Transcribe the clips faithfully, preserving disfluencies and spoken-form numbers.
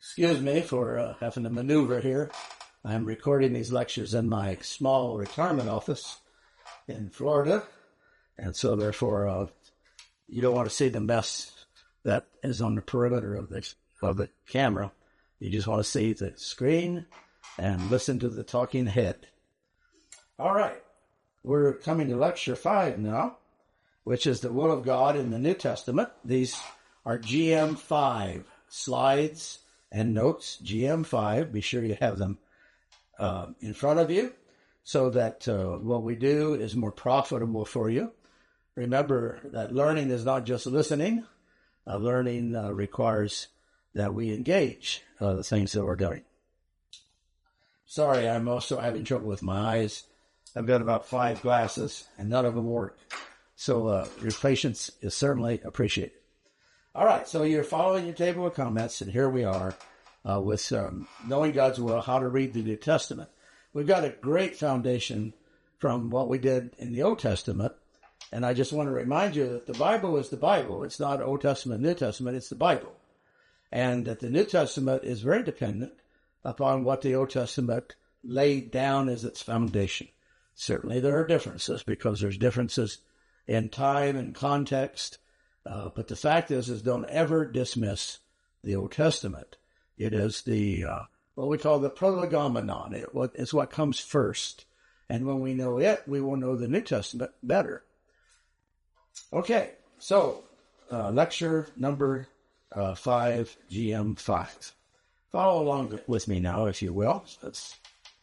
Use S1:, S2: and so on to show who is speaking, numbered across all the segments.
S1: Excuse me for uh, having to maneuver here. I'm recording these lectures in my small retirement office in Florida, and so therefore uh, you don't want to see the mess that is on the perimeter of the, of the camera. You just want to see the screen and listen to the talking head. All right, we're coming to lecture five now, which is the will of God in the New Testament. These are G M five slides and notes, G M five. Be sure you have them uh, in front of you so that uh, what we do is more profitable for you. Remember that learning is not just listening. Uh, learning uh, requires that we engage uh, the things that we're doing. Sorry, I'm also having trouble with my eyes. I've got about five glasses, and none of them work. So uh, your patience is certainly appreciated. All right, so you're following your table of comments, and here we are uh, with um, knowing God's will, how to read the New Testament. We've got a great foundation from what we did in the Old Testament, and I just want to remind you that the Bible is the Bible. It's not Old Testament, New Testament, it's the Bible. And that the New Testament is very dependent upon what the Old Testament laid down as its foundation. Certainly there are differences because there's differences in time and context. Uh, but the fact is, is don't ever dismiss the Old Testament. It is the, uh, what we call the prolegomenon. It, it's what comes first. And when we know it, we will know the New Testament better. Okay, so uh, lecture number uh, five, G M five. Follow along with me now, if you will. Let's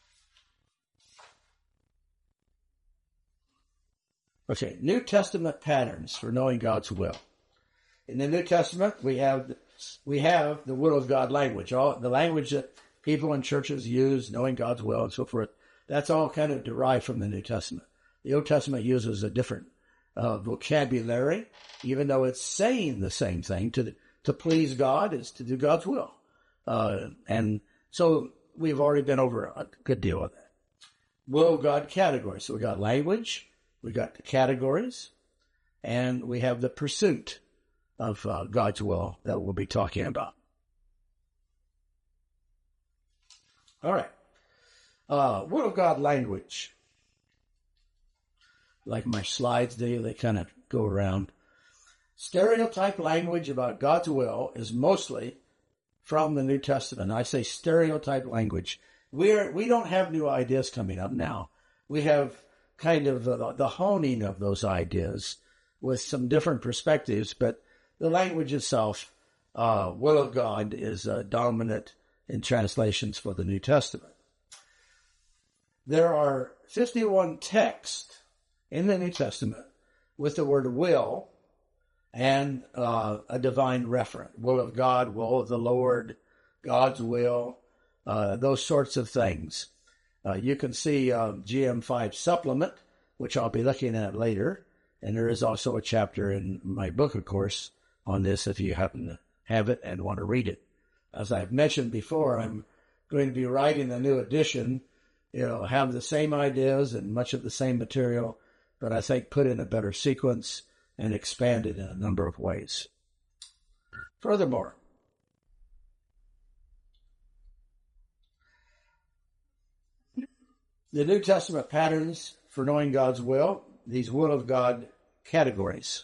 S1: Okay, New Testament patterns for knowing God's will. In the New Testament, we have we have the will of God language, all the language that people in churches use, knowing God's will and so forth. That's all kind of derived from the New Testament. The Old Testament uses a different uh, vocabulary, even though it's saying the same thing. To to please God is to do God's will, uh, and so we've already been over a good deal of that. Will of God categories. So we got language, we got the categories, and we have the pursuit of uh, God's will that we'll be talking about. All right. Uh, will of God language. Like my slides do, they kind of go around. Stereotype language about God's will is mostly from the New Testament. I say stereotype language. We're, we don't have new ideas coming up now. We have kind of uh, the honing of those ideas with some different perspectives, but the language itself, uh, will of God, is uh, dominant in translations for the New Testament. There are fifty-one texts in the New Testament with the word will and uh, a divine referent. Will of God, will of the Lord, God's will, uh, those sorts of things. Uh, you can see uh, G M five supplement, which I'll be looking at later. And there is also a chapter in my book, of course, on this if you happen to have it and want to read it. As I've mentioned before, I'm going to be writing a new edition. You know, have the same ideas and much of the same material, but I think put in a better sequence and expanded in a number of ways. Furthermore, the New Testament patterns for knowing God's will, these will of God categories.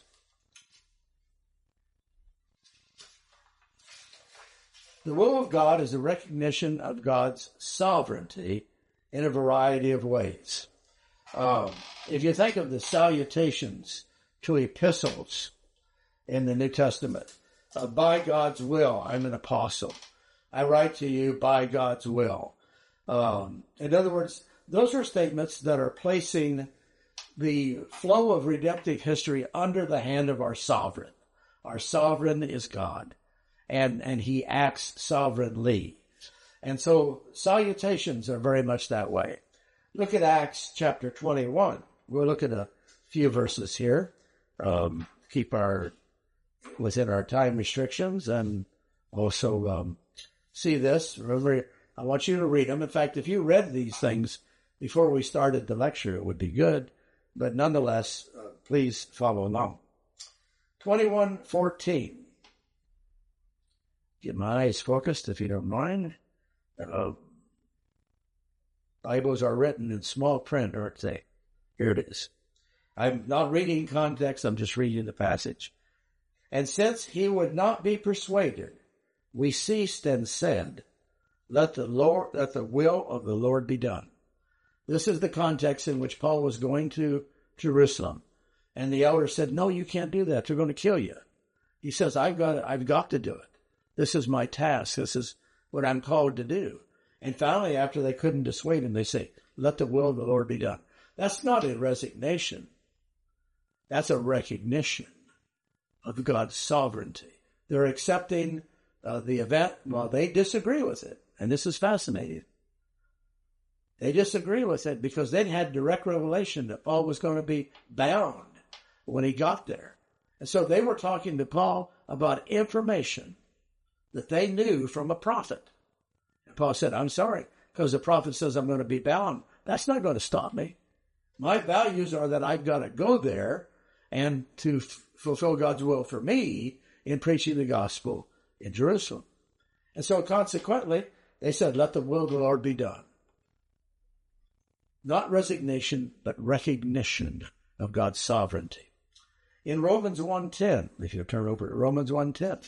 S1: The will of God is a recognition of God's sovereignty in a variety of ways. Um, if you think of the salutations to epistles in the New Testament, uh, by God's will, I'm an apostle. I write to you by God's will. Um, in other words, those are statements that are placing the flow of redemptive history under the hand of our sovereign. Our sovereign is God, and, and he acts sovereignly. And so salutations are very much that way. Look at Acts chapter twenty-one. We'll look at a few verses here. Um, keep our within our time restrictions and also um, see this. Remember, I want you to read them. In fact, if you read these things before we started the lecture, it would be good. But nonetheless, uh, please follow along. twenty-one fourteen. Get my eyes focused, if you don't mind. Uh, Bibles are written in small print, aren't they? Here it is. I'm not reading context, I'm just reading the passage. And since he would not be persuaded, we ceased and said, let the Lord, let the will of the Lord be done. This is the context in which Paul was going to Jerusalem. And the elder said, no, you can't do that. They're going to kill you. He says, I've got, I've got to do it. This is my task. This is what I'm called to do. And finally, after they couldn't dissuade him, they say, let the will of the Lord be done. That's not a resignation. That's a recognition of God's sovereignty. They're accepting uh, the event while they disagree with it. And this is fascinating. They disagree with it because they had direct revelation that Paul was going to be bound when he got there. And so they were talking to Paul about information that they knew from a prophet. And Paul said, I'm sorry, because the prophet says I'm going to be bound. That's not going to stop me. My values are that I've got to go there and to f- fulfill God's will for me in preaching the gospel in Jerusalem. And so consequently, they said, let the will of the Lord be done. Not resignation, but recognition of God's sovereignty. In Romans one ten, if you turn over to Romans one ten.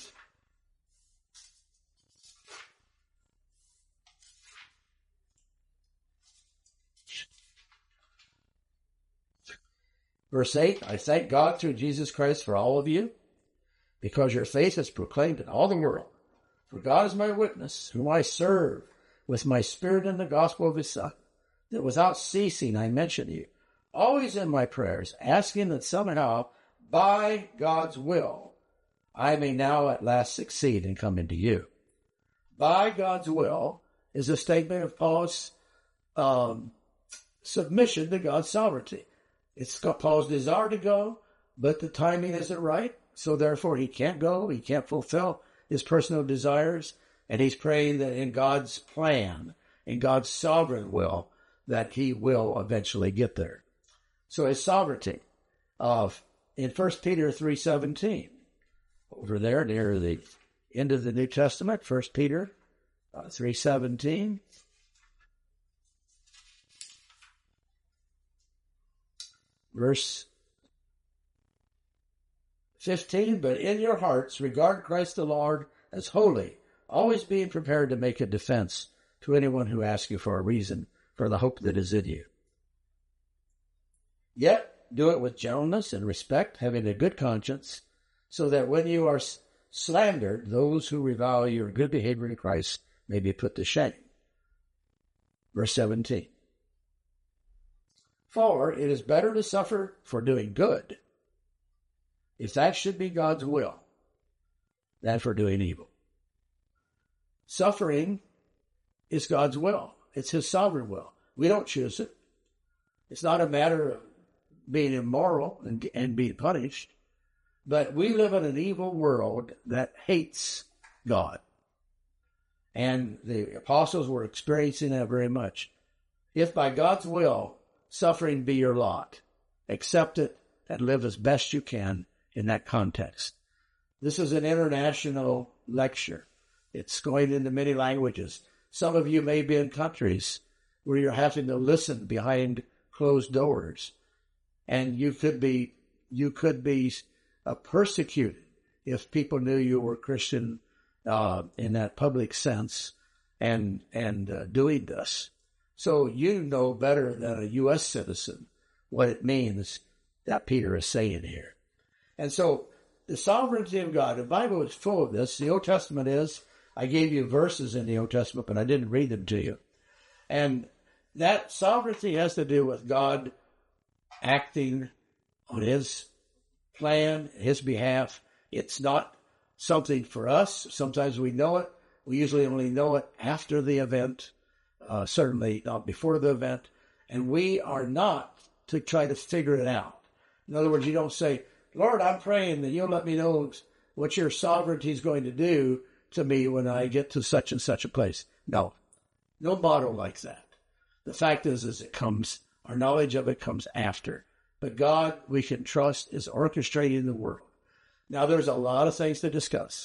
S1: Verse eight, I thank God through Jesus Christ for all of you, because your faith is proclaimed in all the world. For God is my witness, whom I serve with my spirit in the gospel of his Son, that without ceasing I mention you, always in my prayers, asking that somehow, by God's will, I may now at last succeed and come into you. By God's will is a statement of Paul's um, submission to God's sovereignty. It's Paul's desire to go, but the timing isn't right, so therefore he can't go, he can't fulfill his personal desires, and he's praying that in God's plan, in God's sovereign will, that he will eventually get there. So his sovereignty of in First Peter three seventeen, over there near the end of the New Testament, First Peter uh, three seventeen. Verse fifteen, but in your hearts regard Christ the Lord as holy, always being prepared to make a defense to anyone who asks you for a reason for the hope that is in you. Yet do it with gentleness and respect, having a good conscience, so that when you are slandered, those who revile your good behavior in Christ may be put to shame. Verse seventeen. For it is better to suffer for doing good, if that should be God's will, than for doing evil. Suffering is God's will. It's his sovereign will. We don't choose it. It's not a matter of being immoral and, and being punished, but we live in an evil world that hates God. And the apostles were experiencing that very much. If by God's will, suffering be your lot, accept it and live as best you can in that context. This is an international lecture. It's going into many languages. Some of you may be in countries where you're having to listen behind closed doors, and you could be you could be uh, persecuted if people knew you were Christian uh, in that public sense and and uh, doing this. So you know better than a U S citizen what it means that Peter is saying here. And so the sovereignty of God, the Bible is full of this. The Old Testament is. I gave you verses in the Old Testament, but I didn't read them to you. And that sovereignty has to do with God acting on his plan, his behalf. It's not something for us. Sometimes we know it. We usually only know it after the event. Uh, certainly not before the event, and we are not to try to figure it out. In other words, you don't say, Lord, I'm praying that you'll let me know what your sovereignty is going to do to me when I get to such and such a place. No, no motto like that. The fact is, is it comes, our knowledge of it comes after. But God, we can trust, is orchestrating the world. Now, there's a lot of things to discuss.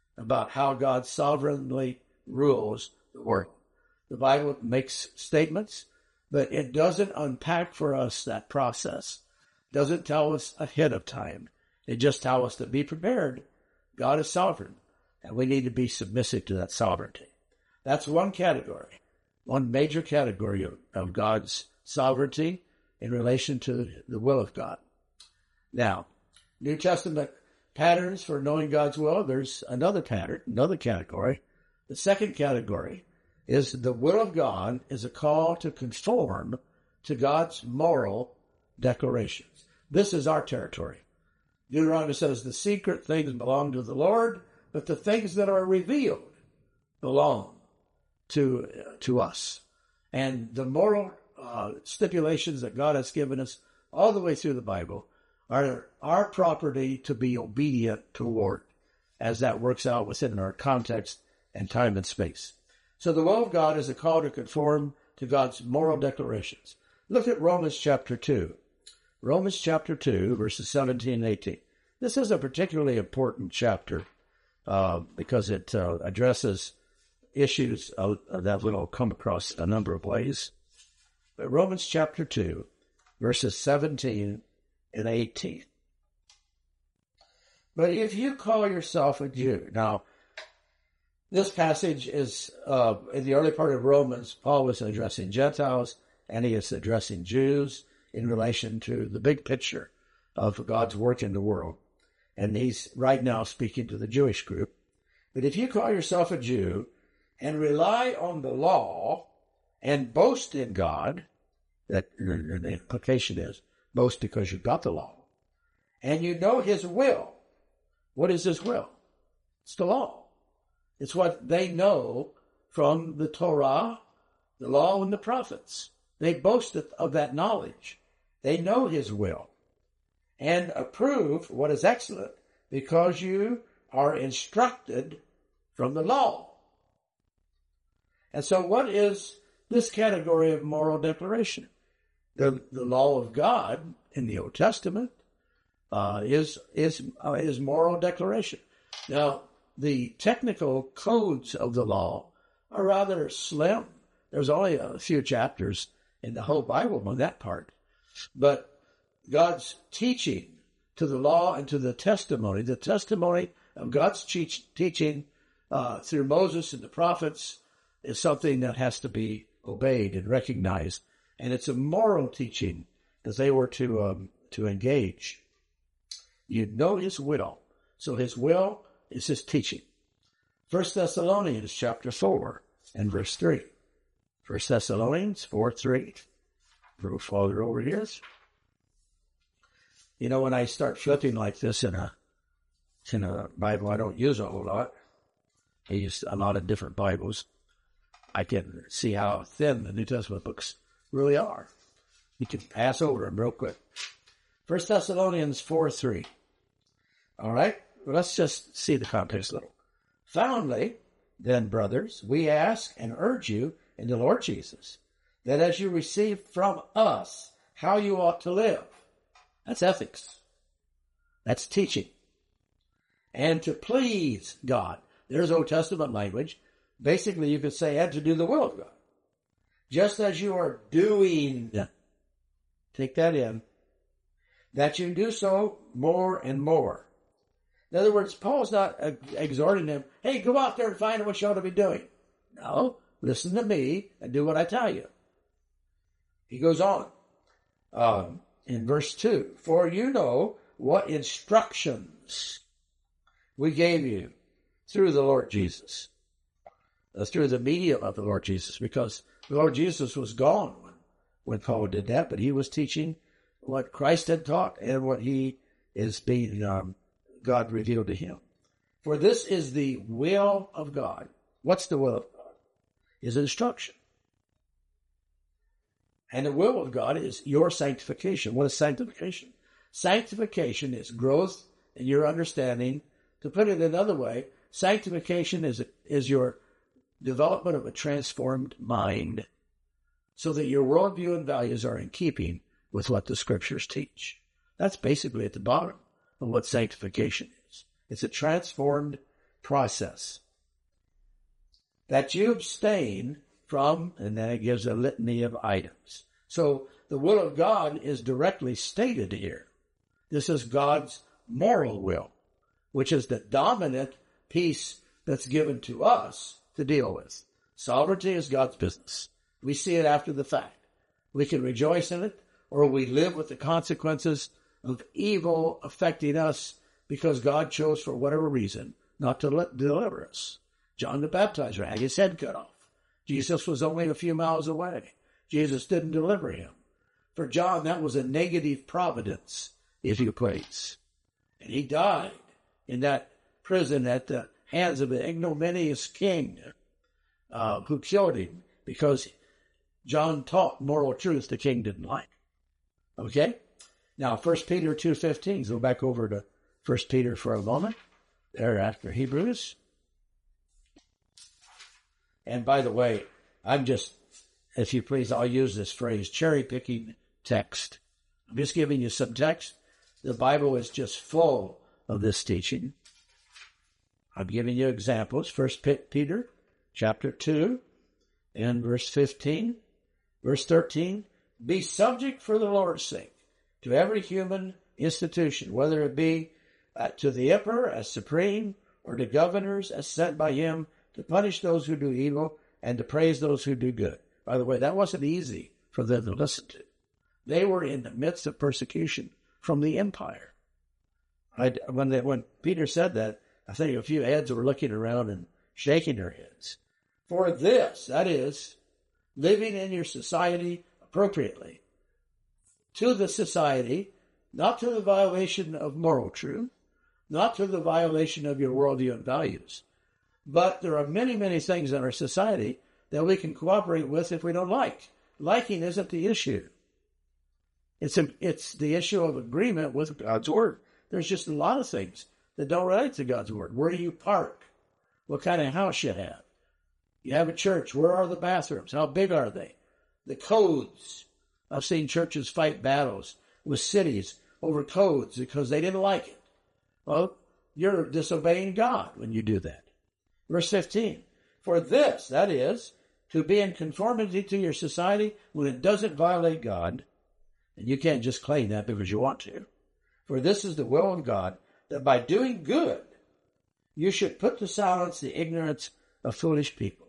S1: about how God sovereignly rules the world. The Bible makes statements, but it doesn't unpack for us that process. It doesn't tell us ahead of time. It just tells us to be prepared. God is sovereign, and we need to be submissive to that sovereignty. That's one category, one major category of, of God's sovereignty in relation to the will of God. Now, New Testament patterns for knowing God's will, there's another pattern, another category. The second category is the will of God is a call to conform to God's moral declarations. This is our territory. Deuteronomy says the secret things belong to the Lord, but the things that are revealed belong to, uh, to us. And the moral uh, stipulations that God has given us all the way through the Bible are our property to be obedient toward, as that works out within our context and time and space. So the will of God is a call to conform to God's moral declarations. Look at Romans chapter two. Romans chapter two, verses seventeen and eighteen. This is a particularly important chapter uh, because it uh, addresses issues uh, that we'll come across a number of ways. But Romans chapter two, verses seventeen and eighteen. But if you call yourself a Jew, now, this passage is, uh, in the early part of Romans, Paul was addressing Gentiles, and he is addressing Jews in relation to the big picture of God's work in the world. And he's right now speaking to the Jewish group. But if you call yourself a Jew and rely on the law and boast in God, that the implication is boast because you've got the law, and you know his will. What is his will? It's the law. It's what they know from the Torah, the law, and the prophets. They boast of that knowledge. They know his will and approve what is excellent because you are instructed from the law. And so what is this category of moral declaration? The, the law of God in the Old Testament uh, is, is, uh, is moral declaration. Now, the technical codes of the law are rather slim. There's only a few chapters in the whole Bible on that part. But God's teaching to the law and to the testimony, the testimony of God's teach, teaching uh, through Moses and the prophets is something that has to be obeyed and recognized. And it's a moral teaching that they were to um, to engage. You know his will. So his will is his teaching. First Thessalonians chapter four and verse three. First Thessalonians four, three. Move farther over here. You know, when I start flipping like this in a in a Bible I don't use a whole lot, I use a lot of different Bibles, I can see how thin the New Testament books really are. You can pass over them real quick. First Thessalonians four, three. All right, well, let's just see the context a little. Finally, then, brothers, we ask and urge you in the Lord Jesus, that as you receive from us how you ought to live. That's ethics. That's teaching. And to please God. There's Old Testament language. Basically, you could say, and to do the will of God. Just as you are doing, take that in, that you do so more and more. In other words, Paul's not exhorting them, hey, go out there and find out what you ought to be doing. No, listen to me and do what I tell you. He goes on um, in verse two, for you know what instructions we gave you through the Lord Jesus, uh, through the medium of the Lord Jesus, because the Lord Jesus was gone when, when Paul did that, but he was teaching what Christ had taught and what he is being, um, God revealed to him. For this is the will of God. What's the will of God? His instruction. And the will of God is your sanctification. What is sanctification? Sanctification is growth in your understanding. To put it another way, sanctification is, is your development of a transformed mind so that your worldview and values are in keeping with what the scriptures teach. That's basically at the bottom of what sanctification is. It's a transformed process. That you abstain from, and then it gives a litany of items. So the will of God is directly stated here. This is God's moral will, which is the dominant piece that's given to us to deal with. Sovereignty is God's business. We see it after the fact. We can rejoice in it, or we live with the consequences of evil affecting us because God chose, for whatever reason, not to let, deliver us. John the Baptizer had his head cut off. Jesus was only a few miles away. Jesus didn't deliver him. For John, that was a negative providence, if you please. And he died in that prison at the hands of an ignominious king uh, who killed him because John taught moral truth the king didn't like. Okay? Now, First Peter two fifteen. Go back over to First Peter for a moment. There after Hebrews. And by the way, I'm just, if you please, I'll use this phrase, cherry-picking text. I'm just giving you some text. The Bible is just full of this teaching. I'm giving you examples. First Peter chapter two and verse fifteen. Verse thirteen, be subject for the Lord's sake to every human institution, whether it be uh, to the emperor as supreme or to governors as sent by him to punish those who do evil and to praise those who do good. By the way, that wasn't easy for them to listen to. They were in the midst of persecution from the empire. I, when, they, when Peter said that, I think a few heads were looking around and shaking their heads. For this, that is, living in your society appropriately, to the society, not to the violation of moral truth, not to the violation of your worldview and values. But there are many, many things in our society that we can cooperate with if we don't like. Liking isn't the issue. It's a, it's the issue of agreement with God's word. There's just a lot of things that don't relate to God's word. Where do you park? What kind of house you have? You have a church. Where are the bathrooms? How big are they? The codes. I've seen churches fight battles with cities over codes because they didn't like it. Well, you're disobeying God when you do that. Verse fifteen, for this, that is, to be in conformity to your society when it doesn't violate God, and you can't just claim that because you want to, for this is the will of God, that by doing good, you should put to silence the ignorance of foolish people.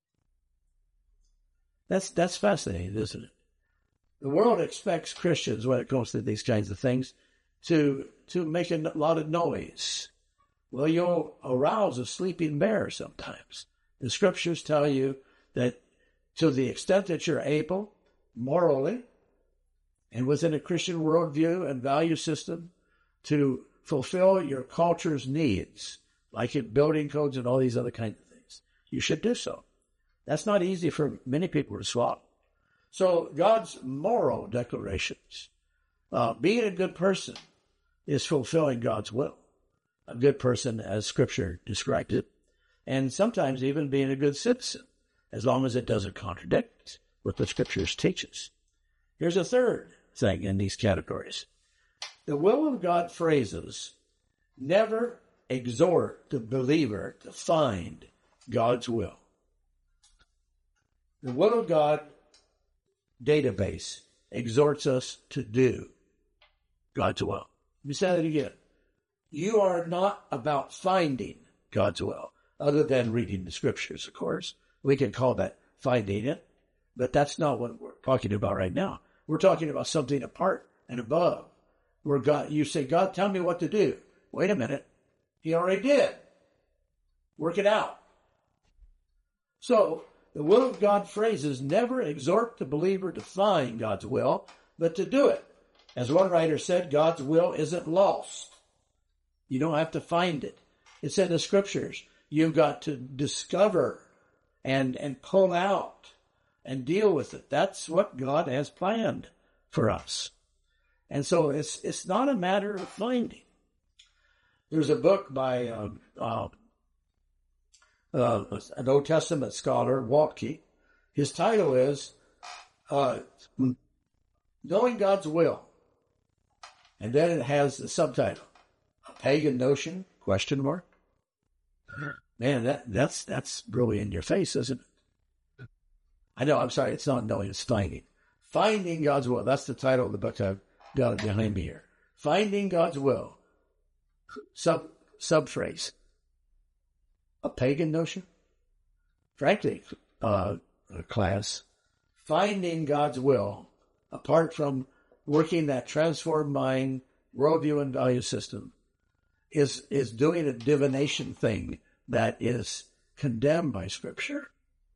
S1: That's that's fascinating, isn't it? The world expects Christians, when it comes to these kinds of things, to, to make a lot of noise. Well, you'll arouse a sleeping bear sometimes. The scriptures tell you that to the extent that you're able, morally, and within a Christian worldview and value system, to fulfill your culture's needs, like in building codes and all these other kinds of things, you should do so. That's not easy for many people to swallow. So God's moral declarations, uh, being a good person is fulfilling God's will. A good person, as Scripture describes it, and sometimes even being a good citizen, as long as it doesn't contradict what the Scriptures teaches. Here's a third thing in these categories. The will of God phrases never exhort the believer to find God's will. The will of God database exhorts us to do God's will. Let me say that again. You are not about finding God's will, other than reading the scriptures, of course. We can call that finding it, but that's not what we're talking about right now. We're talking about something apart and above, where God, you say, God, tell me what to do. Wait a minute. He already did. Work it out. So, the will of God phrases never exhort the believer to find God's will, but to do it. As one writer said, God's will isn't lost. You don't have to find it. It's in the scriptures. You've got to discover and, and pull out and deal with it. That's what God has planned for us. And so it's it's not a matter of finding. There's a book by uh, uh, uh, an Old Testament scholar, Waltke. His title is uh, Knowing God's Will. And then it has the subtitle, A Pagan Notion, question mark. Man, that that's that's really in your face, isn't it? I know, I'm sorry, it's not knowing, it's finding. Finding God's will. That's the title of the book I've got behind me here. Finding God's will. Sub subphrase. A pagan notion? Frankly, uh, class, finding God's will, apart from working that transformed mind, worldview, and value system, is is doing a divination thing that is condemned by Scripture.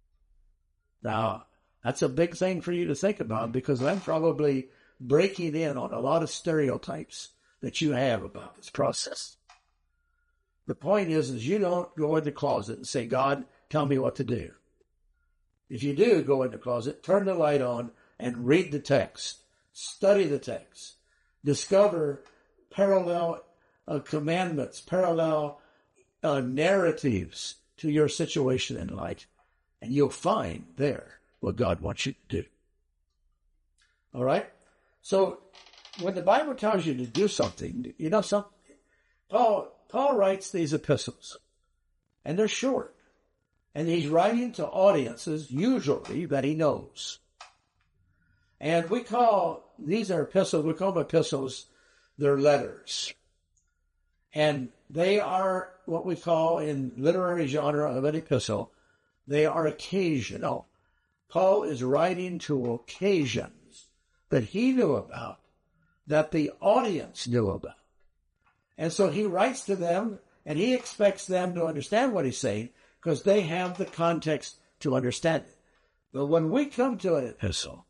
S1: Now, that's a big thing for you to think about, because I'm probably breaking in on a lot of stereotypes that you have about this process. The point is, is you don't go in the closet and say, God, tell me what to do. If you do go in the closet, turn the light on and read the text. Study the text. Discover parallel uh, commandments, parallel uh, narratives to your situation in life. And you'll find there what God wants you to do. All right? So when the Bible tells you to do something, you know something? Paul, Paul writes these epistles, and they're short. And he's writing to audiences, usually, that he knows. And we call, these are epistles, we call them epistles, they're letters. And they are what we call, in literary genre of an epistle, they are occasional. Paul is writing to occasions that he knew about, that the audience knew about. And so he writes to them, and he expects them to understand what he's saying, because they have the context to understand it. But when we come to an epistle,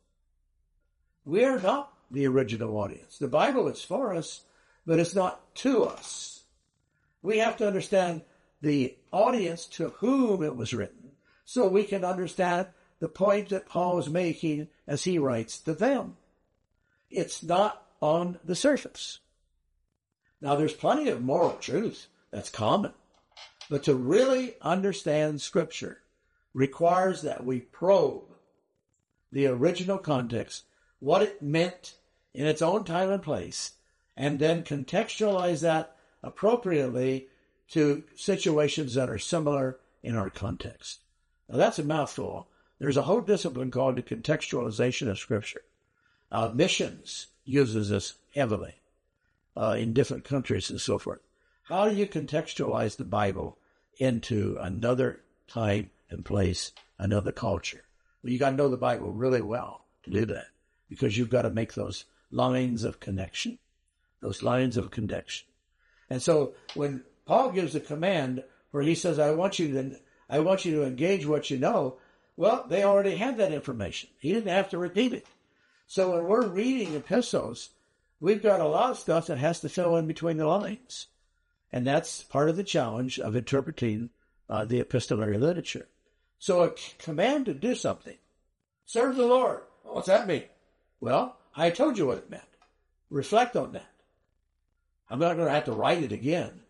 S1: we are not the original audience. The Bible is for us, but it's not to us. We have to understand the audience to whom it was written, so we can understand the point that Paul is making as he writes to them. It's not on the surface. Now, there's plenty of moral truth that's common, but to really understand Scripture requires that we probe the original context, what it meant in its own time and place, and then contextualize that appropriately to situations that are similar in our context. Now, that's a mouthful. There's a whole discipline called the contextualization of Scripture. Uh, missions uses this heavily uh, in different countries and so forth. How do you contextualize the Bible into another time and place, another culture? Well, you got to know the Bible really well to do that, because you've got to make those lines of connection, those lines of connection. And so when Paul gives a command where he says, I want you to, I want you to engage what you know, well, they already had that information. He didn't have to repeat it. So when we're reading epistles, we've got a lot of stuff that has to fill in between the lines. And that's part of the challenge of interpreting uh, the epistolary literature. So a c- command to do something. Serve the Lord. What's that mean? Well, I told you what it meant. Reflect on that. I'm not going to have to write it again.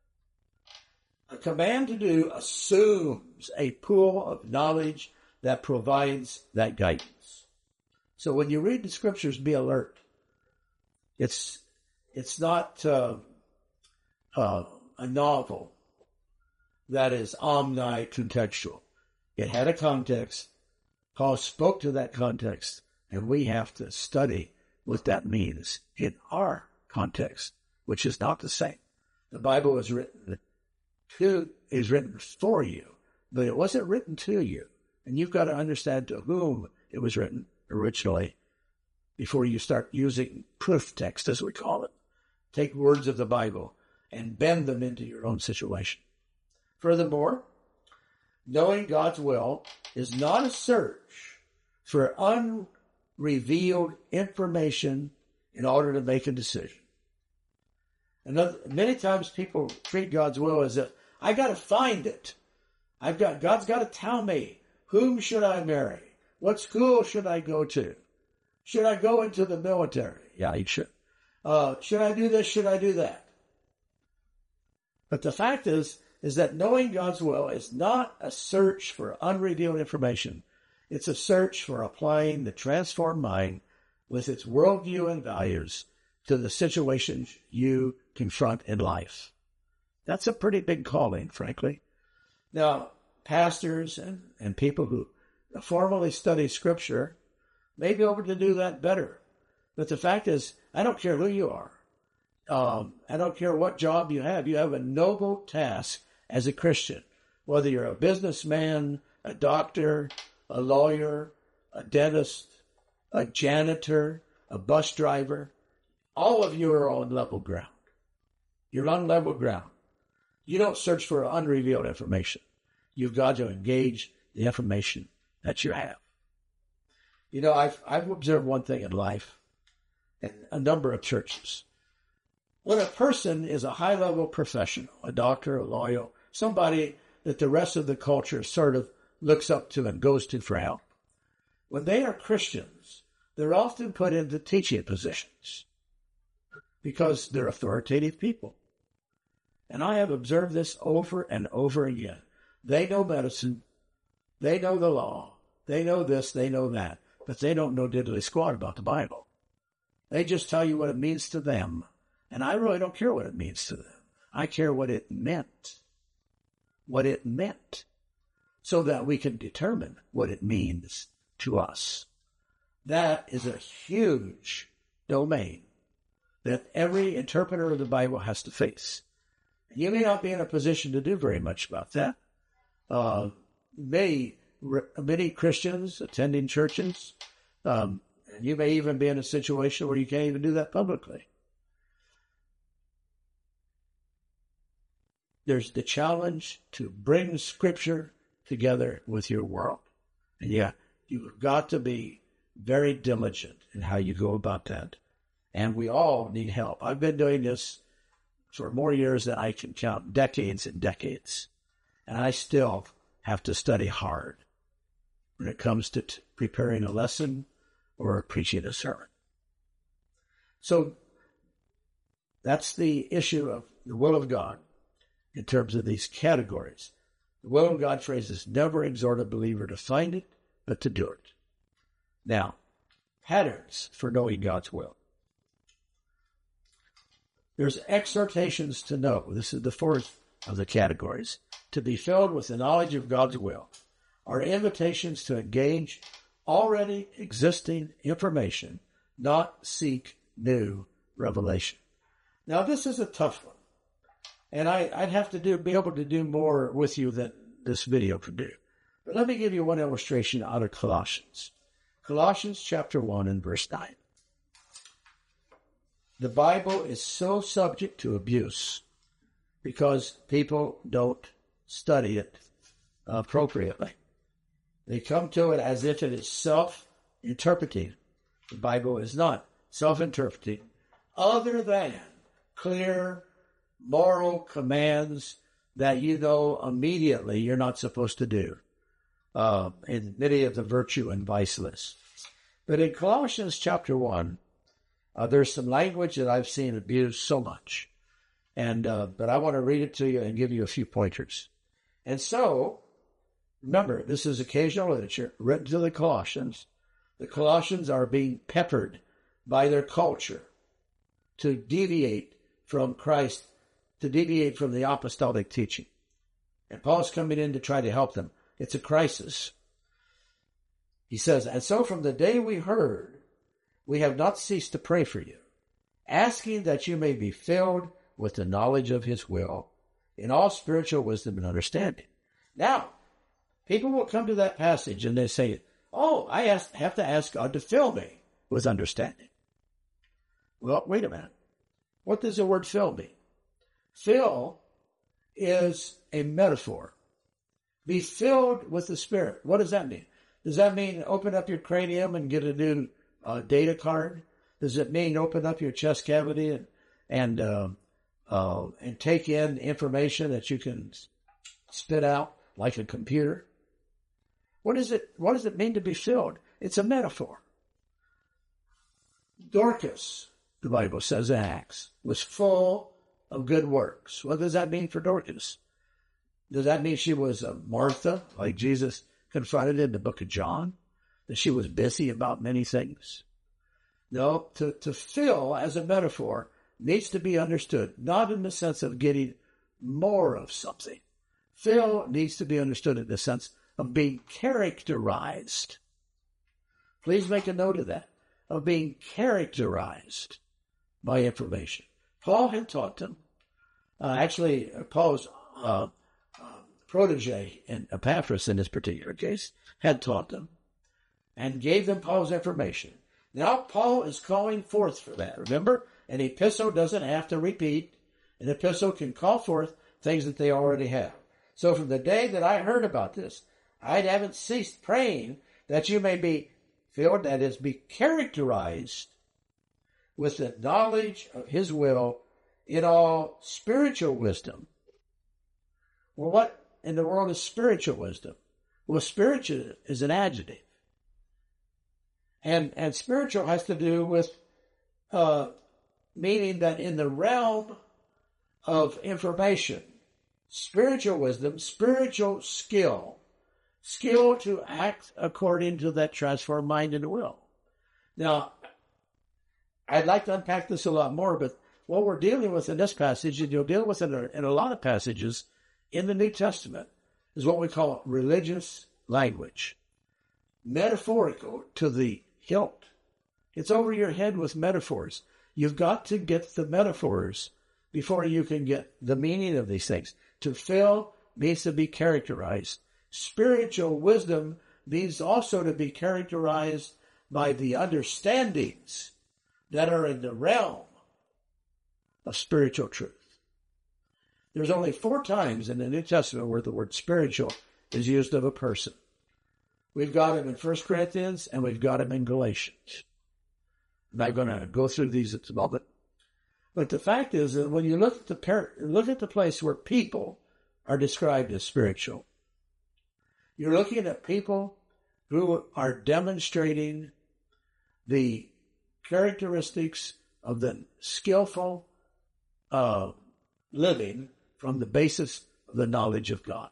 S1: A command to do assumes a pool of knowledge that provides that guidance. So when you read the Scriptures, be alert. It's it's not uh, uh, a novel that is omni-contextual. It had a context. Paul spoke to that context, and we have to study what that means in our context, which is not the same. The Bible is written to, is written for you, but it wasn't written to you. And you've got to understand to whom it was written originally before you start using proof text, as we call it. Take words of the Bible and bend them into your own situation. Furthermore, knowing God's will is not a search for unrevealed information in order to make a decision. Another, many times people treat God's will as if, I got to find it. I've got, God's got to tell me, whom should I marry? What school should I go to? Should I go into the military? Yeah, you should. Uh, should I do this? Should I do that? But the fact is, is that knowing God's will is not a search for unrevealed information. It's a search for applying the transformed mind with its worldview and values to the situations you confront in life. That's a pretty big calling, frankly. Now, pastors and, and people who formally study Scripture may be able to do that better. But the fact is, I don't care who you are. Um, I don't care what job you have. You have a noble task as a Christian, whether you're a businessman, a doctor, a lawyer, a dentist, a janitor, a bus driver. All of you are on level ground. You're on level ground. You don't search for unrevealed information. You've got to engage the information that you have. You know, I've, I've observed one thing in life in a number of churches. When a person is a high-level professional, a doctor, a lawyer, somebody that the rest of the culture sort of looks up to and goes to for help, when they are Christians, they're often put into teaching positions because they're authoritative people. And I have observed this over and over again. They know medicine, they know the law, they know this, they know that, but they don't know diddly squat about the Bible. They just tell you what it means to them. And I really don't care what it means to them. I care what it meant. What it meant. So that we can determine what it means to us. That is a huge domain that every interpreter of the Bible has to face. And you may not be in a position to do very much about that. Uh, many, many Christians attending churches, um, and you may even be in a situation where you can't even do that publicly. There's the challenge to bring Scripture together with your world. And yeah, you've got to be very diligent in how you go about that. And we all need help. I've been doing this for more years than I can count, decades and decades. And I still have to study hard when it comes to t- preparing a lesson or preaching a sermon. So that's the issue of the will of God. In terms of these categories, the will of God phrases never exhort a believer to find it, but to do it. Now, patterns for knowing God's will. There's exhortations to know. This is the fourth of the categories. To be filled with the knowledge of God's will are invitations to engage already existing information, not seek new revelation. Now, this is a tough one. And I, I'd have to do, be able to do more with you than this video could do. But let me give you one illustration out of Colossians. Colossians chapter one and verse nine. The Bible is so subject to abuse because people don't study it appropriately. They come to it as if it is self-interpreting. The Bible is not self-interpreting, other than clear moral commands that you know immediately you're not supposed to do uh, in many of the virtue and vice lists. But in Colossians chapter one, uh, there's some language that I've seen abused so much. and uh, But I want to read it to you and give you a few pointers. And so, remember, this is occasional literature written to the Colossians. The Colossians are being peppered by their culture to deviate from Christ, to deviate from the apostolic teaching. And Paul's coming in to try to help them. It's a crisis. He says, and so from the day we heard, we have not ceased to pray for you, asking that you may be filled with the knowledge of his will, in all spiritual wisdom and understanding. Now, people will come to that passage and they say, oh, I ask, have to ask God to fill me with understanding. Well, wait a minute. What does the word fill mean? Fill is a metaphor. Be filled with the Spirit. What does that mean? Does that mean open up your cranium and get a new uh, data card? Does it mean open up your chest cavity and and uh, uh, and take in information that you can spit out like a computer? What is it? What does it mean to be filled? It's a metaphor. Dorcas, the Bible says in Acts, was full of good works. What does that mean for Dorcas? Does that mean she was a Martha, like Jesus confronted in the book of John? That she was busy about many things? No, to, to fill as a metaphor needs to be understood, not in the sense of getting more of something. Fill needs to be understood in the sense of being characterized. Please make a note of that, of being characterized by information. Paul had taught them. Uh, actually, Paul's uh, uh, protege, in Epaphras in this particular case, had taught them and gave them Paul's information. Now Paul is calling forth for that. Remember, an epistle doesn't have to repeat. An epistle can call forth things that they already have. So from the day that I heard about this, I haven't ceased praying that you may be filled, that is, be characterized with the knowledge of his will in all spiritual wisdom. Well, what in the world is spiritual wisdom? Well, spiritual is an adjective. And, and spiritual has to do with uh, meaning that in the realm of information, spiritual wisdom, spiritual skill, skill to act according to that transformed mind and will. Now, I'd like to unpack this a lot more, but what we're dealing with in this passage, and you'll deal with it in a, in a lot of passages in the New Testament, is what we call religious language. Metaphorical to the hilt. It's over your head with metaphors. You've got to get the metaphors before you can get the meaning of these things. To fill means to be characterized. Spiritual wisdom means also to be characterized by the understandings that are in the realm of spiritual truth. There's only four times in the New Testament where the word spiritual is used of a person. We've got him in First Corinthians and we've got him in Galatians. I'm not going to go through these at the moment. But the fact is that when you look at the par- look at the place where people are described as spiritual, you're looking at people who are demonstrating the characteristics of the skillful uh, living from the basis of the knowledge of God.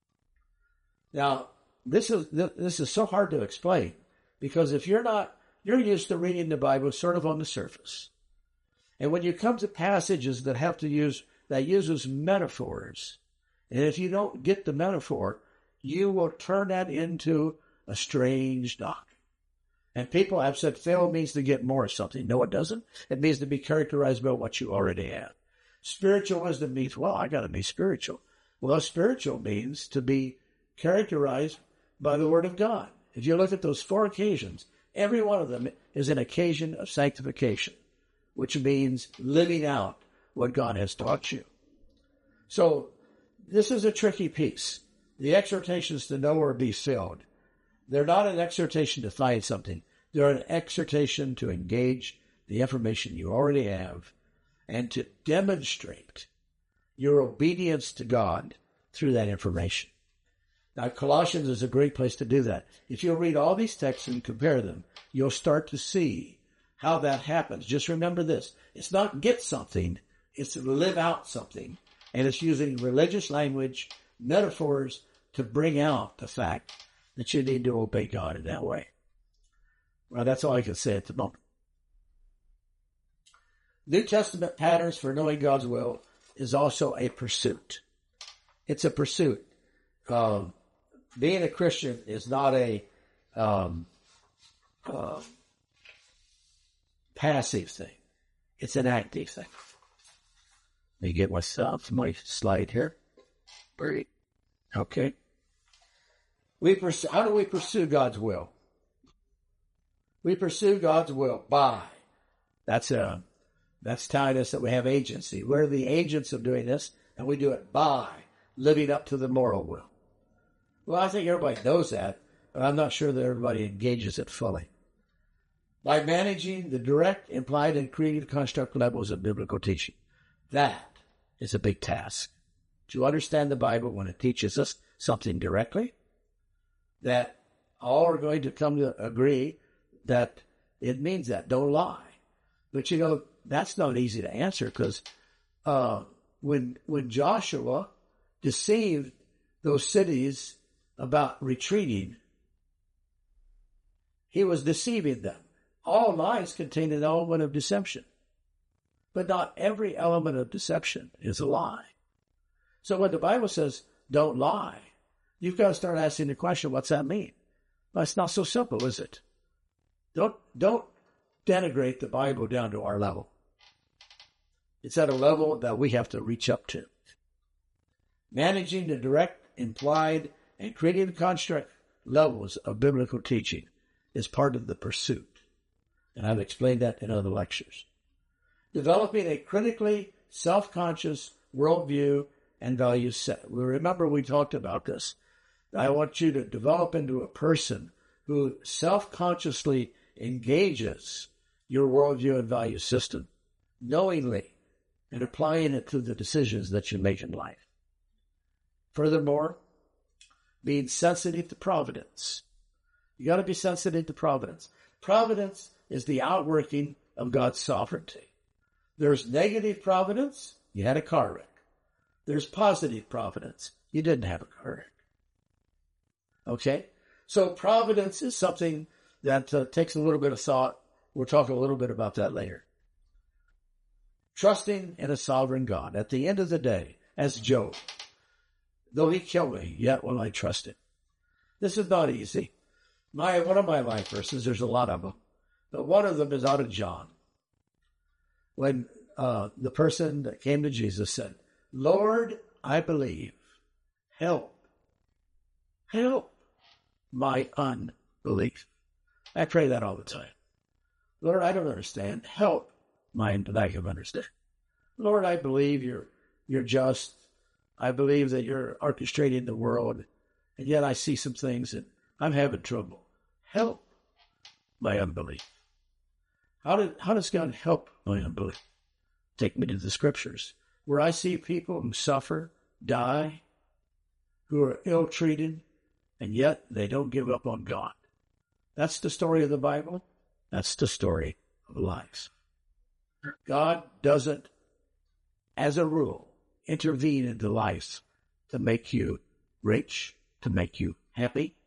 S1: Now, this is this is so hard to explain because if you're not, you're used to reading the Bible sort of on the surface. And when you come to passages that have to use, that uses metaphors, and if you don't get the metaphor, you will turn that into a strange doctrine. And people have said fail means to get more of something. No, it doesn't. It means to be characterized by what you already have. Spiritual wisdom means, well, I got to be spiritual. Well, spiritual means to be characterized by the Word of God. If you look at those four occasions, every one of them is an occasion of sanctification, which means living out what God has taught you. So this is a tricky piece. The exhortations to know or be filled. They're not an exhortation to find something. They're an exhortation to engage the information you already have and to demonstrate your obedience to God through that information. Now, Colossians is a great place to do that. If you'll read all these texts and compare them, you'll start to see how that happens. Just remember this. It's not get something. It's to live out something. And it's using religious language, metaphors, to bring out the fact that you need to obey God in that way. Well, that's all I can say at the moment. New Testament patterns for knowing God's will is also a pursuit. It's a pursuit. Um, being a Christian is not a um, uh, passive thing. It's an active thing. Let me get myself my slide here. Great. Okay. We pursue, how do we pursue God's will? We pursue God's will by. That's a, that's telling us that we have agency. We're the agents of doing this, and we do it by living up to the moral will. Well, I think everybody knows that, but I'm not sure that everybody engages it fully. By managing the direct, implied, and creative construct levels of biblical teaching. That is a big task. To understand the Bible when it teaches us something directly, that all are going to come to agree that it means that. Don't lie. But, you know, that's not easy to answer because uh, when when Joshua deceived those cities about retreating, he was deceiving them. All lies contain an element of deception. But not every element of deception is a lie. So when the Bible says, don't lie. You've got to start asking the question, what's that mean? Well, it's not so simple, is it? Don't, don't denigrate the Bible down to our level. It's at a level that we have to reach up to. Managing the direct, implied, and creative construct levels of biblical teaching is part of the pursuit. And I've explained that in other lectures. Developing a critically self-conscious worldview and value set. We remember we talked about this. I want you to develop into a person who self-consciously engages your worldview and value system, knowingly, and applying it to the decisions that you make in life. Furthermore, being sensitive to providence. You got to be sensitive to providence. Providence is the outworking of God's sovereignty. There's negative providence. You had a car wreck. There's positive providence. You didn't have a car wreck. Okay? So providence is something that uh, takes a little bit of thought. We'll talk a little bit about that later. Trusting in a sovereign God. At the end of the day, as Job, though he kill me, yet will I trust him. This is not easy. My One of my life verses, there's a lot of them, but one of them is out of John. When uh, the person that came to Jesus said, Lord, I believe, help, help my unbelief. I pray that all the time. Lord, I don't understand. Help my lack of understanding. Lord, I believe you're you're just. I believe that you're orchestrating the world, and yet I see some things and I'm having trouble. Help my unbelief. How did how does God help my unbelief? Take me to the scriptures, where I see people who suffer, die, who are ill-treated, and yet they don't give up on God. That's the story of the Bible. That's the story of lives. God doesn't, as a rule, intervene into life to make you rich, to make you happy,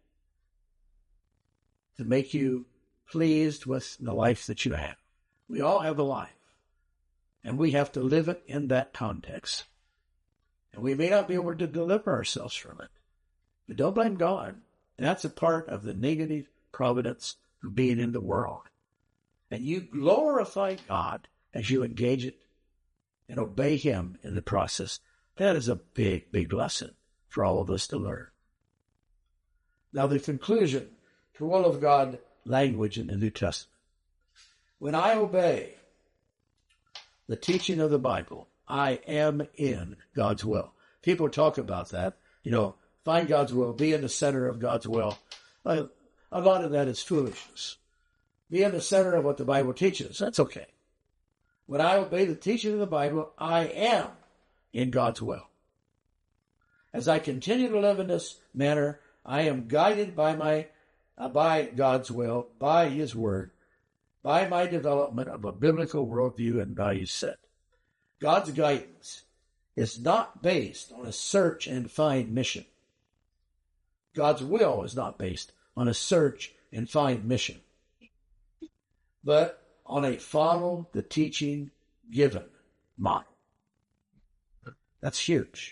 S1: to make you pleased with the life that you have. We all have a life, and we have to live it in that context. And we may not be able to deliver ourselves from it, but don't blame God. That's a part of the negative providence of being in the world. And you glorify God as you engage it and obey him in the process. That is a big, big lesson for all of us to learn. Now, the conclusion to will of God language in the New Testament. When I obey the teaching of the Bible, I am in God's will. People talk about that. You know, find God's will, be in the center of God's will. A lot of that is foolishness. Be in the center of what the Bible teaches. That's okay. When I obey the teaching of the Bible, I am in God's will. As I continue to live in this manner, I am guided by my, uh, by God's will, by his word, by my development of a biblical worldview and value set. God's guidance is not based on a search and find mission. God's will is not based on a search and find mission, but on a follow the teaching given model. That's huge.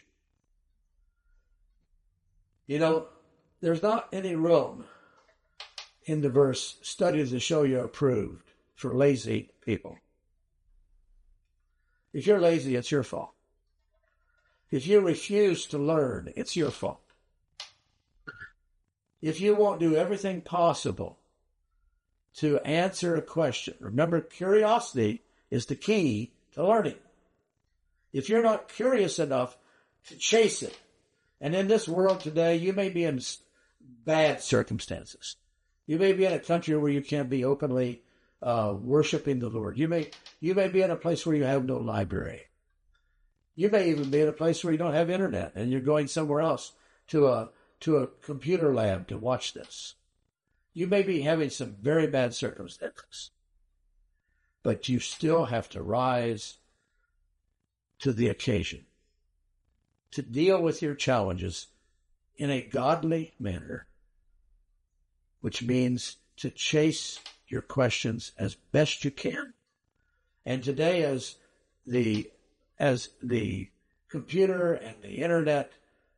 S1: You know, there's not any room in the verse, studies to show you approved, for lazy people. If you're lazy, it's your fault. If you refuse to learn, it's your fault. If you won't do everything possible to answer a question, remember, curiosity is the key to learning. If you're not curious enough to chase it, and in this world today, you may be in bad circumstances. You may be in a country where you can't be openly uh, worshiping the Lord. You may you may be in a place where you have no library. You may even be in a place where you don't have internet, and you're going somewhere else to a to a computer lab to watch this. You may be having some very bad circumstances, but you still have to rise to the occasion to deal with your challenges in a godly manner, which means to chase your questions as best you can. And today, as the as the computer and the internet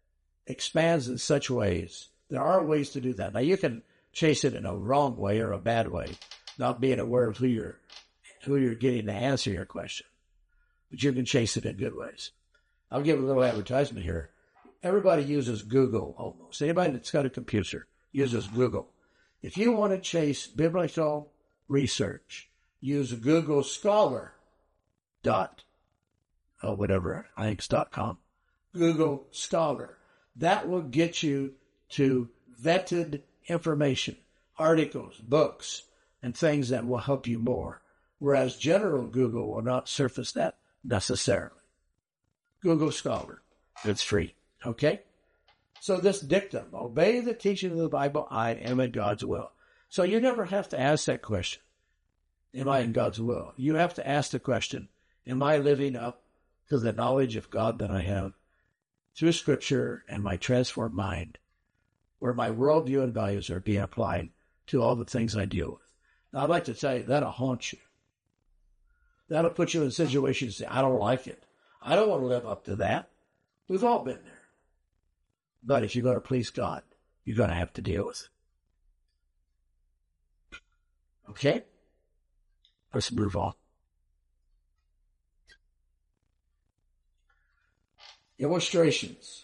S1: expands in such ways. There are ways to do that. Now, you can chase it in a wrong way or a bad way, not being aware of who you're, who you're getting to answer your question. But you can chase it in good ways. I'll give a little advertisement here. Everybody uses Google almost. Anybody that's got a computer uses Google. If you want to chase biblical research, use Google Scholar dot, oh, whatever, I think it's dot com. Google Scholar. That will get you to vetted information, articles, books, and things that will help you more. Whereas general Google will not surface that necessarily. Google Scholar. It's free. Okay? So this dictum, obey the teaching of the Bible, I am in God's will. So you never have to ask that question, am I in God's will? You have to ask the question, am I living up to the knowledge of God that I have through Scripture and my transformed mind, where my worldview and values are being applied to all the things I deal with? Now, I'd like to tell you, that'll haunt you. That'll put you in situations that say, I don't like it. I don't want to live up to that. We've all been there. But if you're going to please God, you're going to have to deal with it. Okay? Let's move on. Illustrations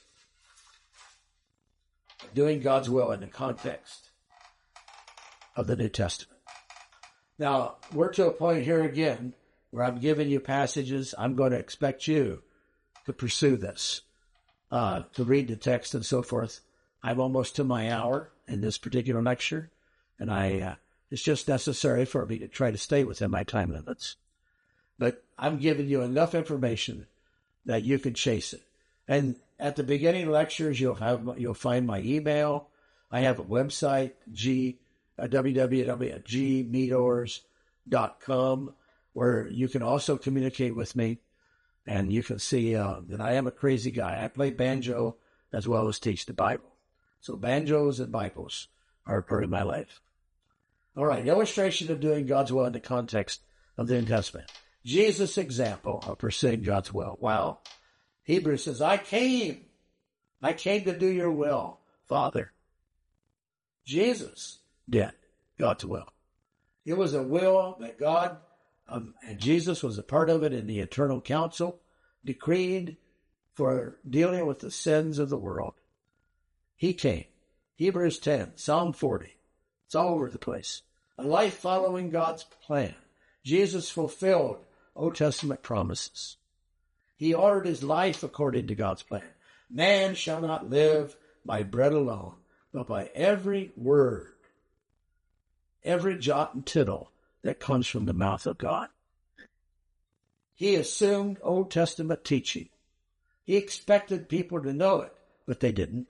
S1: of doing God's will in the context of the New Testament. Now, we're to a point here again where I'm giving you passages. I'm going to expect you to pursue this, uh, to read the text and so forth. I'm almost to my hour in this particular lecture, and I uh, it's just necessary for me to try to stay within my time limits. But I'm giving you enough information that you can chase it. And at the beginning lectures, you'll have you'll find my email. I have a website, g uh, w w w dot g meadors dot com, where you can also communicate with me, and you can see uh, that I am a crazy guy. I play banjo as well as teach the Bible. So banjos and Bibles are a part of my life. All right, illustration of doing God's will in the context of the New Testament. Jesus' example of pursuing God's will. Wow. Hebrews says, I came. I came to do your will, Father. Jesus did God's will. It was a will that God, um, and Jesus was a part of it in the eternal council, decreed for dealing with the sins of the world. He came. Hebrews ten, Psalm forty. It's all over the place. A life following God's plan. Jesus fulfilled Old Testament promises. He ordered his life according to God's plan. Man shall not live by bread alone, but by every word, every jot and tittle that comes from the mouth of God. He assumed Old Testament teaching. He expected people to know it, but they didn't.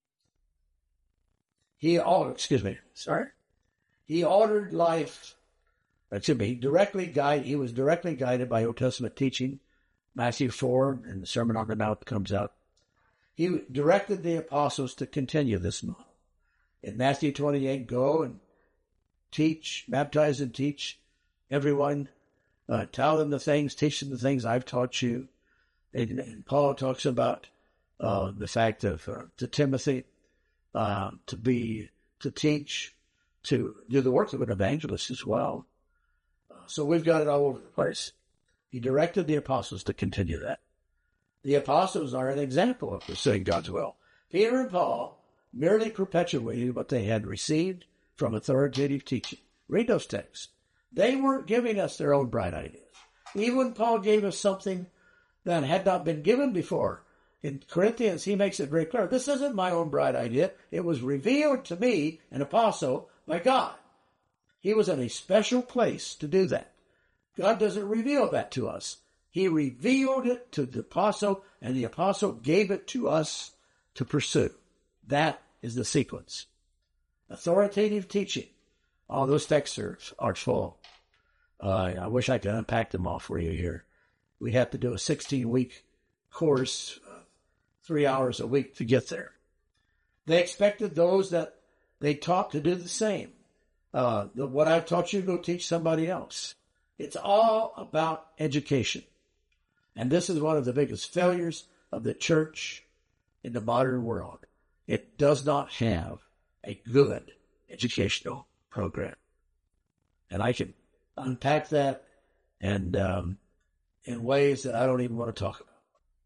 S1: He, oh, excuse me, sorry. He ordered life, excuse me, he directly guided, he was directly guided by Old Testament teaching. Matthew four, and the Sermon on the Mount comes out. He directed the apostles to continue this model. In Matthew twenty-eight, go and teach, baptize and teach everyone. Uh, tell them the things, teach them the things I've taught you. And, and Paul talks about uh, the fact of, uh, to Timothy, uh, to be, to teach, to do the work of an evangelist as well. Uh, so we've got it all over the place. He directed the apostles to continue that. The apostles are an example of pursuing God's will. Peter and Paul merely perpetuated what they had received from authoritative teaching. Read those texts. They weren't giving us their own bright ideas. Even Paul gave us something that had not been given before. In Corinthians, he makes it very clear. This isn't my own bright idea. It was revealed to me, an apostle, by God. He was in a special place to do that. God doesn't reveal that to us. He revealed it to the apostle, and the apostle gave it to us to pursue. That is the sequence. Authoritative teaching. All those texts are, are full. Uh, I wish I could unpack them all for you here. We have to do a sixteen-week course, uh, three hours a week to get there. They expected those that they taught to do the same. Uh, the, what I've taught you, go teach somebody else. It's all about education. And this is one of the biggest failures of the church in the modern world. it does not have a good educational program. And I can unpack that and um, in ways that I don't even want to talk about.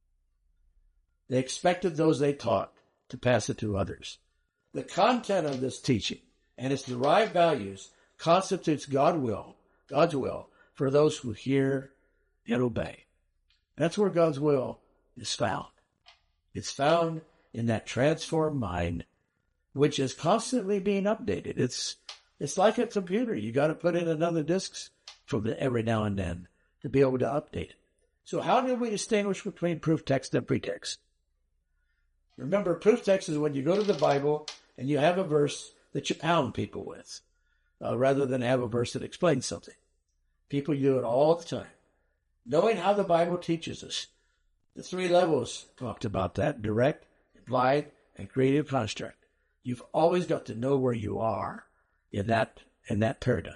S1: They expected those they taught to pass it to others. The content of this teaching and its derived values constitutes God will, God's will for those who hear and obey. That's where God's will is found. It's found in that transformed mind, which is constantly being updated. It's it's like a computer. You got to put in another disk from the, every now and then to be able to update it. So how do we distinguish between proof text and pretext? Remember, proof text is when you go to the Bible and you have a verse that you pound people with, uh, rather than have a verse that explains something. People do it all the time. Knowing how the Bible teaches us. The three levels talked about that: direct, implied, and creative construct. You've always got to know where you are in that in that paradigm.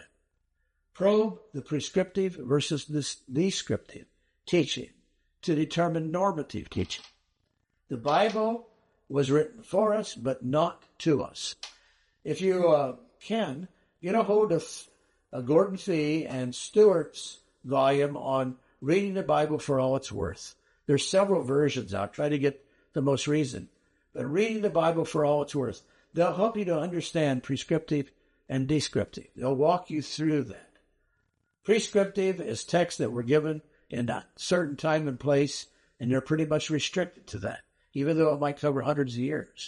S1: Probe the prescriptive versus the descriptive teaching to determine normative teaching. The Bible was written for us, but not to us. If you uh, can, get a hold of uh, Gordon Fee and Stewart's volume on reading the Bible for all it's worth. There's several versions out. Try to get the most recent. But reading the Bible for all it's worth, they'll help you to understand prescriptive and descriptive. They'll walk you through that. Prescriptive is texts that were given in a certain time and place, and you're pretty much restricted to that, even though it might cover hundreds of years.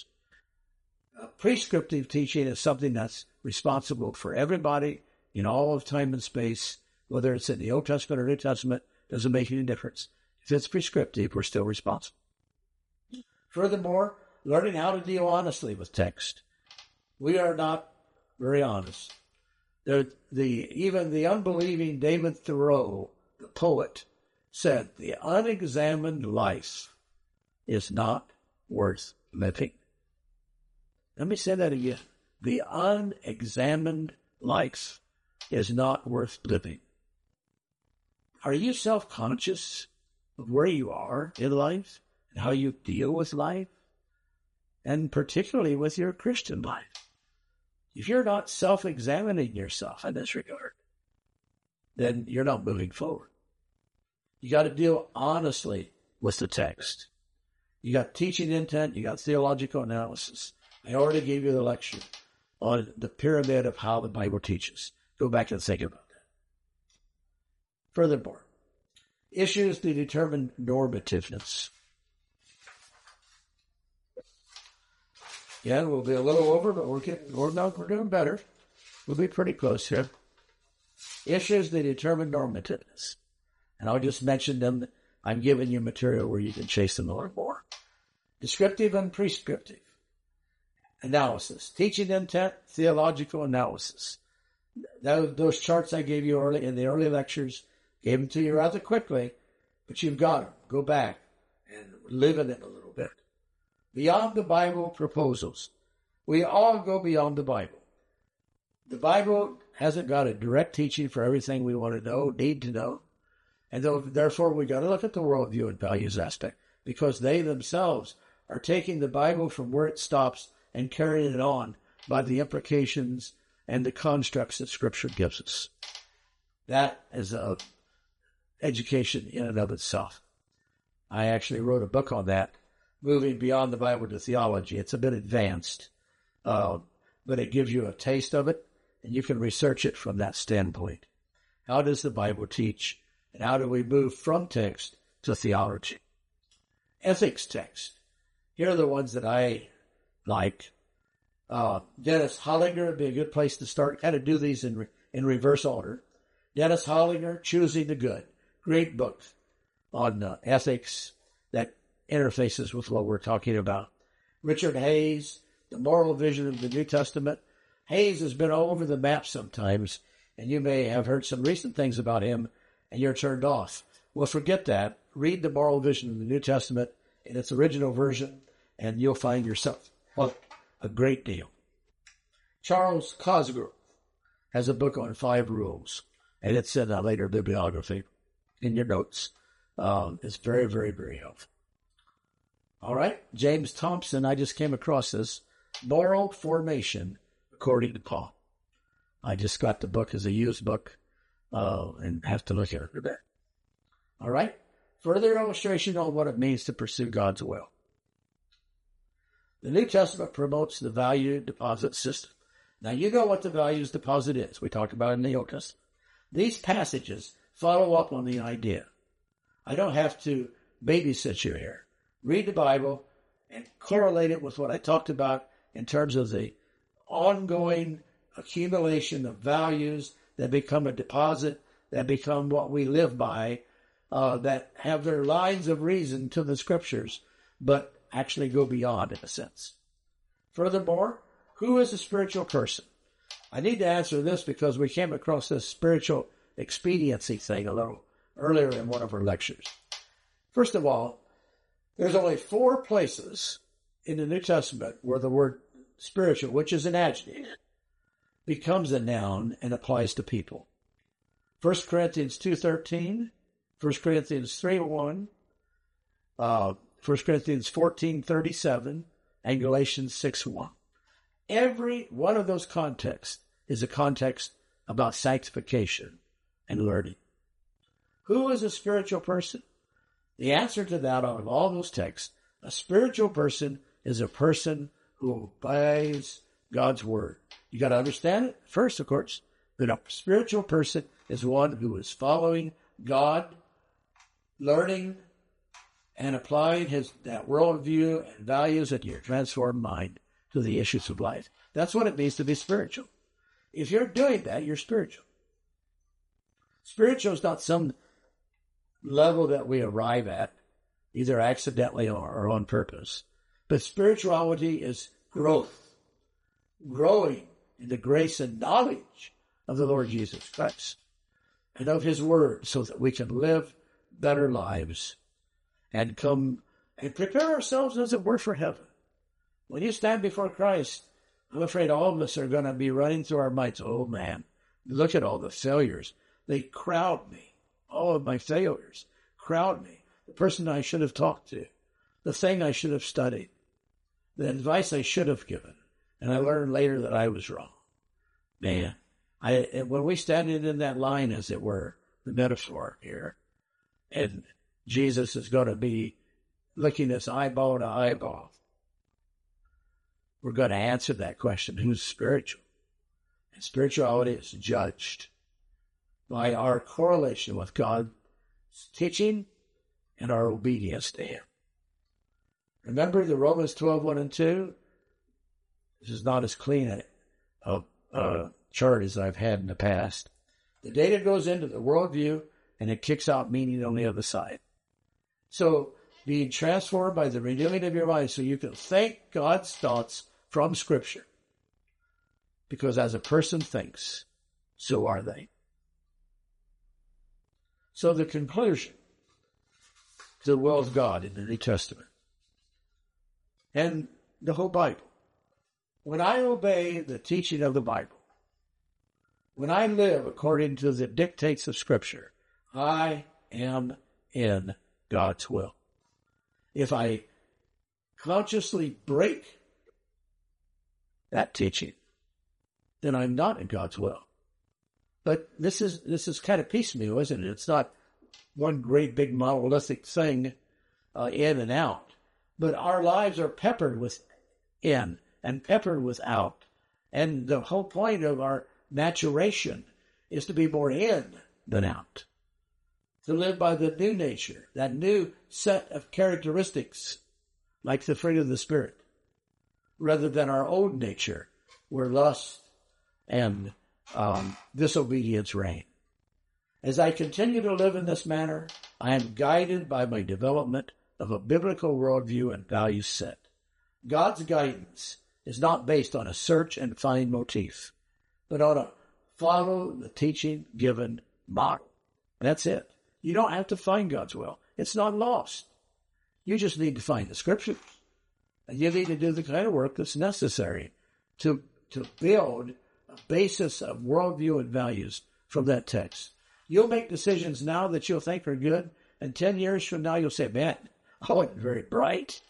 S1: Uh, prescriptive teaching is something that's responsible for everybody in all of time and space, whether it's in the Old Testament or New Testament, doesn't make any difference. If it's prescriptive, we're still responsible. Furthermore, learning how to deal honestly with text. We are not very honest. The, the, even the unbelieving David Thoreau, the poet, said, "The unexamined life is not worth living." Let me say that again. The unexamined life is not worth living. Are you self-conscious of where you are in life and how you deal with life, and particularly with your Christian life? If you're not self-examining yourself in this regard, then you're not moving forward. You got to deal honestly with the text. You got teaching intent, you got theological analysis. I already gave you the lecture on the pyramid of how the Bible teaches. Go back and think about that. Furthermore, issues to determine normativeness. Yeah, we'll be a little over, but we're getting, we're, not, we're doing better. We'll be pretty close here. Issues that determine normativeness. And I'll just mention them. I'm giving you material where you can chase them a little more. Descriptive and prescriptive analysis. Teaching intent, theological analysis. Those, those charts I gave you early in the early lectures, gave them to you rather quickly, but you've got them. Go back and live in it a little bit. Beyond the Bible proposals. We all go beyond the Bible. The Bible hasn't got a direct teaching for everything we want to know, need to know. And therefore, we got to look at the worldview and values aspect, because they themselves are taking the Bible from where it stops and carrying it on by the implications and the constructs that Scripture gives us. That is a education in and of itself. I actually wrote a book on that, Moving Beyond the Bible to Theology. It's a bit advanced, uh, but it gives you a taste of it, and you can research it from that standpoint. How does the Bible teach, and how do we move from text to theology? Ethics text. Here are the ones that I like. Uh, Dennis Hollinger would be a good place to start. Kind of do these in re- in reverse order. Dennis Hollinger, Choosing the Good. Great book on uh, ethics that interfaces with what we're talking about. Richard Hayes, The Moral Vision of the New Testament. Hayes has been all over the map sometimes, and you may have heard some recent things about him, and you're turned off. Well, forget that. Read The Moral Vision of the New Testament in its original version, and you'll find yourself well, a great deal. Charles Cosgrove has a book on five rules, and it's in a later bibliography in your notes. Um, it's very, very, very helpful. All right? James Thompson, I just came across this. Moral Formation, according to Paul. I just got the book as a used book uh, and have to look at it a bit. All right? Further illustration on what it means to pursue God's will. The New Testament promotes the value deposit system. Now, you know what the values deposit is. We talked about it in the Old Testament. These passages follow up on the idea. I don't have to babysit you here. Read the Bible and correlate it with what I talked about in terms of the ongoing accumulation of values that become a deposit, that become what we live by, uh, that have their lines of reason to the Scriptures, but actually go beyond in a sense. Furthermore, who is a spiritual person? I need to answer this because we came across this spiritual expediency thing a little earlier in one of our lectures. First of all, there's only four places in the New Testament where the word spiritual, which is an adjective, becomes a noun and applies to people. First Corinthians two thirteen, First Corinthians three one, uh, First Corinthians fourteen thirty-seven, and Galatians six one. Every one of those contexts is a context about sanctification and learning. Who is a spiritual person? The answer to that out of all those texts, a spiritual person is a person who obeys God's word. You got to understand it first, of course, that a spiritual person is one who is following God, learning and applying his that worldview and values in your transformed mind to the issues of life. That's what it means to be spiritual. If you're doing that, you're spiritual. Spiritual is not some level that we arrive at, either accidentally or, or on purpose. But spirituality is growth, growing in the grace and knowledge of the Lord Jesus Christ and of his word so that we can live better lives and come and prepare ourselves, as it were, for heaven. When you stand before Christ, I'm afraid all of us are going to be running through our minds, oh man, look at all the failures. They crowd me. All of my failures crowd me. The person I should have talked to, the thing I should have studied, the advice I should have given. And I learned later that I was wrong. Man, I when we stand in that line, as it were, the metaphor here, and Jesus is going to be looking us eyeball to eyeball, we're going to answer that question, who's spiritual? And spirituality is judged by our correlation with God's teaching and our obedience to him. Remember the Romans twelve, one and two? This is not as clean a, a, a chart as I've had in the past. The data goes into the worldview and it kicks out meaning on the other side. So being transformed by the renewing of your mind so you can think God's thoughts from Scripture. Because as a person thinks, so are they. So the conclusion to the will of God in the New Testament and the whole Bible. When I obey the teaching of the Bible, when I live according to the dictates of Scripture, I am in God's will. If I consciously break that teaching, then I'm not in God's will. But this is this is kind of piecemeal, isn't it? It's not one great big monolithic thing uh, in and out. But our lives are peppered with in and peppered with out. And the whole point of our maturation is to be more in than out. To live by the new nature, that new set of characteristics, like the fruit of the Spirit, rather than our old nature, where lust and um, disobedience reign. As I continue to live in this manner, I am guided by my development of a biblical worldview and value set. God's guidance is not based on a search and find motif, but on a follow the teaching given model. That's it. You don't have to find God's will. It's not lost. You just need to find the Scriptures. And you need to do the kind of work that's necessary to, to build a basis of worldview and values from that text. You'll make decisions now that you'll think are good, and ten years from now you'll say, man, I wasn't very bright.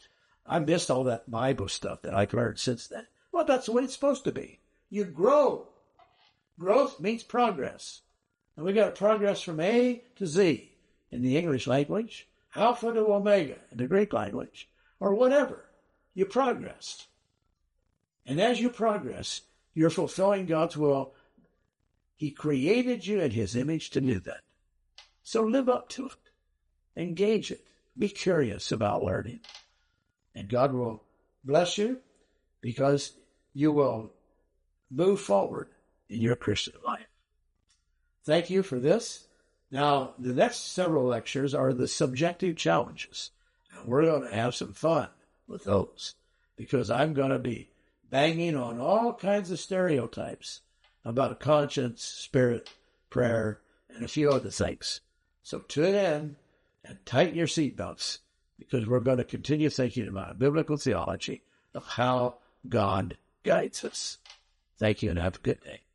S1: I missed all that Bible stuff that I've learned since then. Well, that's the way it's supposed to be. You grow. Growth means progress. And we got progress from A to Z in the English language, Alpha to Omega in the Greek language, or whatever. You progress. And as you progress, you're fulfilling God's will. He created you in his image to do that. So live up to it. Engage it. Be curious about learning. And God will bless you because you will move forward in your Christian life. Thank you for this. Now, the next several lectures are the subjective challenges. And we're going to have some fun with those because I'm going to be banging on all kinds of stereotypes about conscience, spirit, prayer, and a few other things. So tune in and tighten your seatbelts because we're going to continue thinking about biblical theology of how God guides us. Thank you and have a good day.